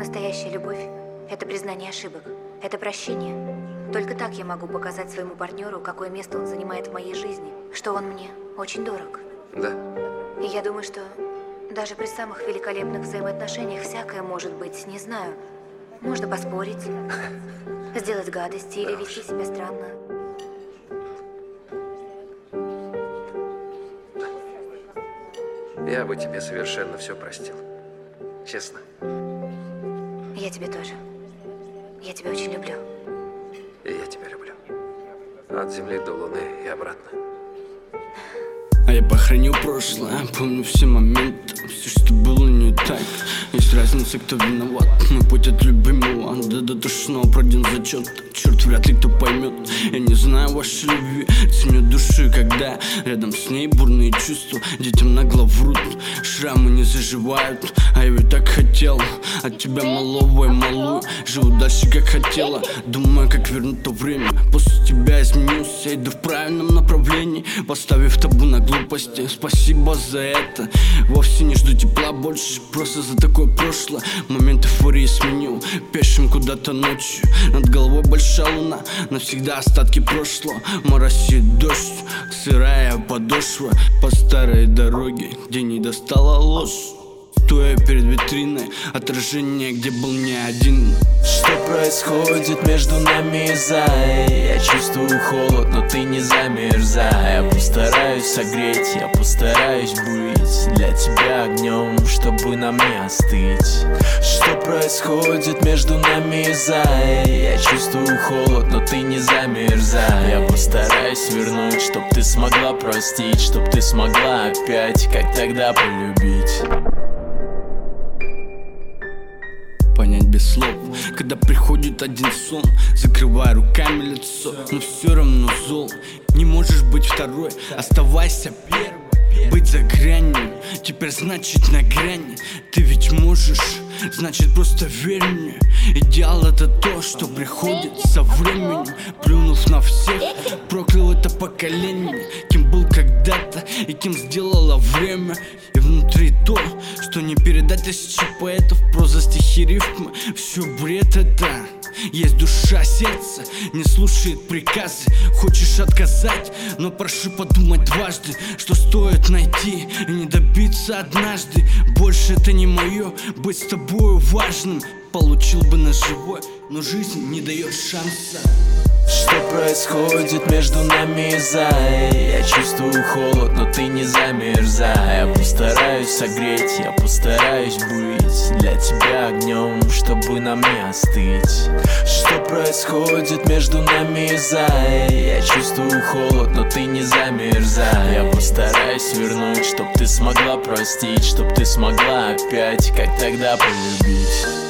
Настоящая любовь – это признание ошибок, это прощение. Только так я могу показать своему партнеру, какое место он занимает в моей жизни, что он мне очень дорог. Да. И я думаю, что даже при самых великолепных взаимоотношениях всякое может быть, не знаю. Можно поспорить, сделать гадости или вести себя странно. Я бы тебе совершенно все простил. Честно. Я тебя тоже. Я тебя очень люблю. И я тебя люблю. От земли до луны и обратно. А я похоронил прошлое, помню все моменты, все, что было не так. Есть разница, кто виноват. Мой путь от любимого до тошного пройден зачет. Черт, вряд ли кто поймет. Я не знаю вашей любви, ценю души, когда рядом с ней бурные чувства. Детям нагло врут, шрамы не заживают. А я ведь так хотел от тебя малого и малую. Живу дальше, как хотела, думаю, как вернуть то время. После тебя изменился, иду в правильном направлении, поставив табу на глупости. Спасибо за это. Вовсе не жду тепла больше, просто за такое прошлое. Момент эйфории сменил пешим куда-то ночью. Над головой большая луна, навсегда остатки прошлого. Моросит дождь, сырая подошва по старой дороге, где не достала ложь. Стоя перед витриной, отражение, где был не один. Что происходит между нами, зай? Я чувствую холод, но ты не замерзай. Я постараюсь согреть, я постараюсь быть для тебя огнем, чтобы нам не остыть. Что происходит между нами, зай? Я чувствую холод, но ты не замерзай. Я постараюсь вернуть, чтоб ты смогла простить, чтоб ты смогла опять, как тогда, полюбить. Понять без слов, когда приходит один сон, закрывая руками лицо, но все равно зол. Не можешь быть второй, оставайся первой. Быть за гранью, теперь значит на грани. Ты ведь можешь, значит просто верь мне. Идеал это то, что приходит со временем. Плюнув на всех, проклял это поколение. Кем был когда-то и кем сделало время. И внутри то, что не передать тысячи поэтов. Проза, стихи, рифмы, все бред это. Есть душа, сердце, не слушает приказы. Хочешь отказать, но прошу подумать дважды, что стоит найти и не добиться однажды. Больше это не мое, быть с тобою важным. Получил бы на живое, но жизнь не дает шанса. Что происходит между нами, зай? Я чувствую холод, но ты не замерзай. Я постараюсь согреть, я постараюсь быть для тебя огнем, чтобы нам не остыть. Что происходит между нами, зай? Я чувствую холод, но ты не замерзай. Я постараюсь вернуть, чтоб ты смогла простить, чтоб ты смогла опять, как тогда, полюбить.